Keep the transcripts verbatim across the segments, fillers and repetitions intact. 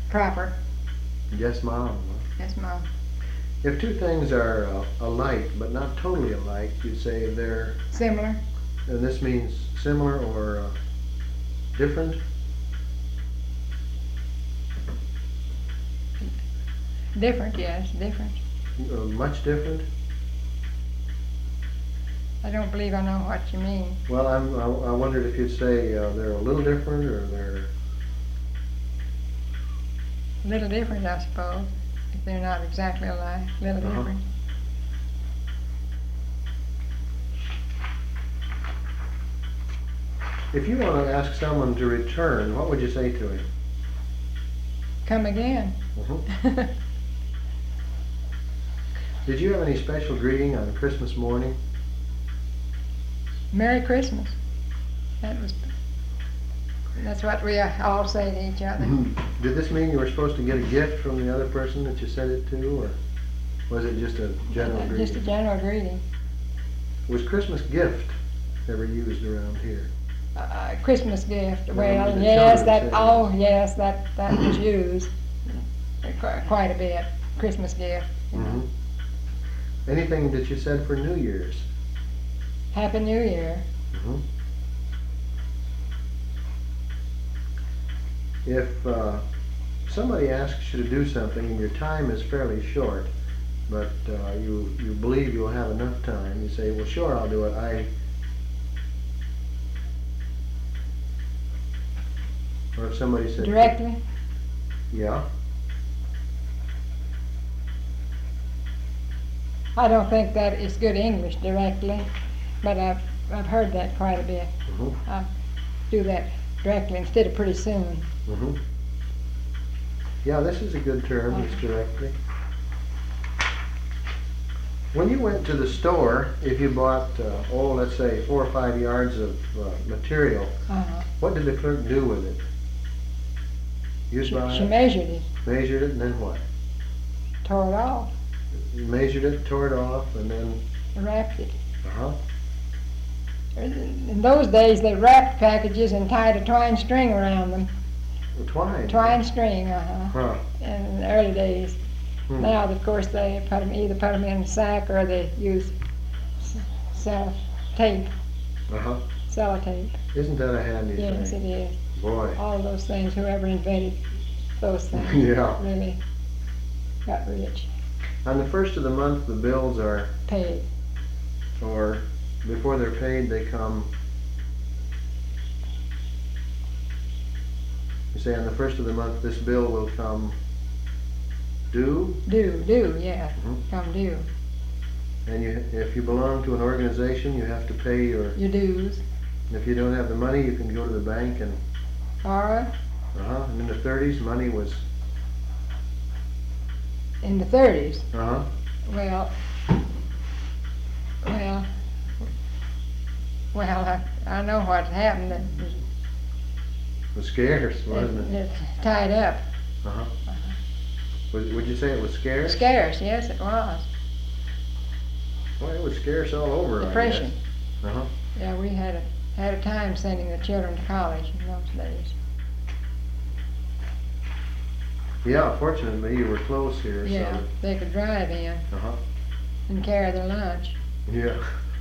proper. Yes, Mom. Yes, Mom. If two things are uh, alike but not totally alike, you'd say they're... Similar. And this means similar or uh, different? Different, yes, different. Uh, much different? I don't believe I know what you mean. Well, I'm, I, I wondered if you'd say uh, they're a little different or they're... A little different, I suppose. If they're not exactly alike, a little Uh-huh. different. If you want to ask someone to return, what would you say to him? Come again. Mm-hmm. Did you have any special greeting on Christmas morning? Merry Christmas. That was. That's what we all say to each other. Did this mean you were supposed to get a gift from the other person that you said it to, or was it just a general Uh, greeting? Just a general greeting. Was Christmas gift ever used around here? Uh, Christmas gift. Well, Well, the yes, children that. said Oh, yes, that that was used uh, qu- quite a bit. Christmas gift. You know. Mm-hmm. Anything that you said for New Year's? Happy New Year. Mm-hmm. If uh, somebody asks you to do something and your time is fairly short, but uh, you you believe you'll have enough time, you say, "Well, sure, I'll do it." I. Or if somebody said Directly. Yeah. I don't think that is good English directly, but I've I've heard that quite a bit. Mm-hmm. I do that directly instead of pretty soon. Mm-hmm. Yeah, this is a good term, Okay. it's directly. When you went to the store, if you bought, uh, oh, let's say four or five yards of uh, material, Uh-huh. what did the clerk do with it? You She, buy she it, measured it, measured it, and then what? tore it off, You measured it, tore it off, and then, wrapped it. uh-huh. In those days, they wrapped packages and tied a twine string around them. Twine. Twine string, uh-huh. Huh. In the early days. Hmm. Now, of course, they put them, either put them in a sack or they use s- cell tape, Uh-huh. sellotape. Isn't that a handy Yes, thing? it is. Boy. All those things, whoever invented those things Yeah. really got rich, On the first of the month, the bills are, paid. or before they're paid, they come. You say on the first of the month, this bill will come due, Due, due, yeah, Mhm. come due. and you, if you belong to an organization, you have to pay your, Your dues. and if you don't have the money, you can go to the bank and, Borrow. uh-huh, and in the thirties, money was, In the thirties, uh-huh, well, well, well, I, I know what happened. It was, was scarce, wasn't it, it? it tied up. Uh-huh. Was, would you say it was scarce? Scarce, yes, it was. Well, it was scarce all over, I guess. Depression. Uh-huh. Yeah, we had a had a time sending the children to college in those days. Yeah, fortunately, you were close here, Yeah, so. they could drive in Uh-huh. and carry their lunch. Yeah.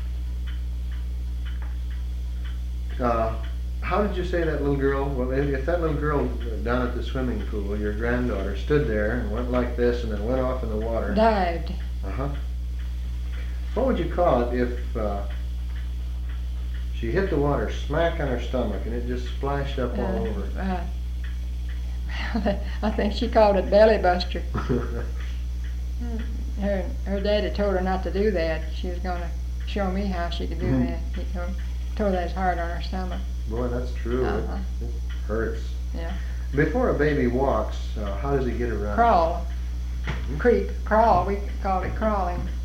Uh, how did you say that little girl, well, if, if that little girl down at the swimming pool, your granddaughter, stood there and went like this and then went off in the water. Dived. Uh-huh. What would you call it if uh, she hit the water smack on her stomach and it just splashed up all Uh, over? uh, I think she called it belly buster. Her her daddy told her not to do that. She was going to show me how she could do Mhm. that. He told, told that hard on her stomach. Boy, that's true. It- Uh-huh. It, hurts. Yeah. Before a baby walks, uh, how does he get around? Crawl. Mhm. Creep. Crawl. We called it crawling.